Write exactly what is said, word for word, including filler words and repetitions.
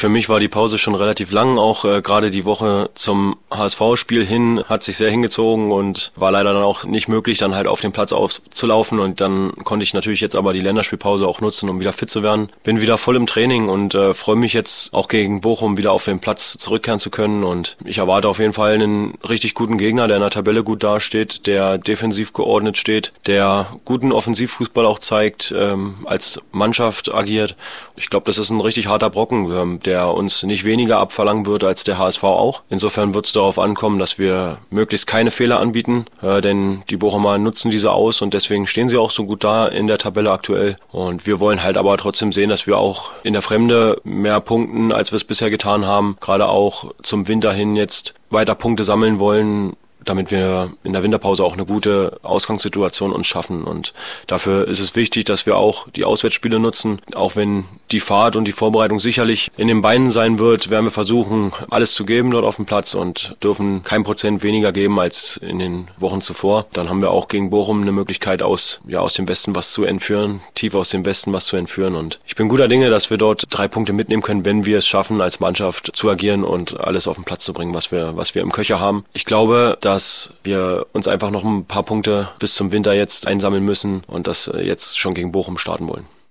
für mich war die Pause schon relativ lang, auch äh, gerade die Woche zum H S V-Spiel hin hat sich sehr hingezogen und war leider dann auch nicht möglich, dann halt auf den Platz aufzulaufen, und dann konnte ich natürlich jetzt aber die Länderspielpause auch nutzen, um wieder fit zu werden. Bin wieder voll im Training und äh, freue mich jetzt auch gegen Bochum wieder auf den Platz zurückkehren zu können, und ich erwarte auf jeden Fall einen richtig guten Gegner, der in der Tabelle gut dasteht, der defensiv geordnet steht, der guten Offensivfußball auch zeigt, ähm, als Mannschaft agiert. Ich glaube, das ist ein richtig harter Brocken, ähm, der uns nicht weniger abverlangen wird als der H S V auch. Insofern wird es darauf ankommen, dass wir möglichst keine Fehler anbieten, äh, denn die Bochumer nutzen diese aus und deswegen stehen sie auch so gut da in der Tabelle aktuell. Und wir wollen halt aber trotzdem sehen, dass wir auch in der Fremde mehr punkten, als wir es bisher getan haben. Gerade auch zum Winter hin jetzt weiter Punkte sammeln wollen, damit wir in der Winterpause auch eine gute Ausgangssituation uns schaffen. Und dafür ist es wichtig, dass wir auch die Auswärtsspiele nutzen. Auch wenn die Fahrt und die Vorbereitung sicherlich in den Beinen sein wird, werden wir versuchen, alles zu geben dort auf dem Platz und dürfen kein Prozent weniger geben als in den Wochen zuvor. Dann haben wir auch gegen Bochum eine Möglichkeit, aus, ja, aus dem Westen was zu entführen, tief aus dem Westen was zu entführen. Und ich bin guter Dinge, dass wir dort drei Punkte mitnehmen können, wenn wir es schaffen, als Mannschaft zu agieren und alles auf den Platz zu bringen, was wir, was wir im Köcher haben. Ich glaube, dass dass wir uns einfach noch ein paar Punkte bis zum Winter jetzt einsammeln müssen und das jetzt schon gegen Bochum starten wollen.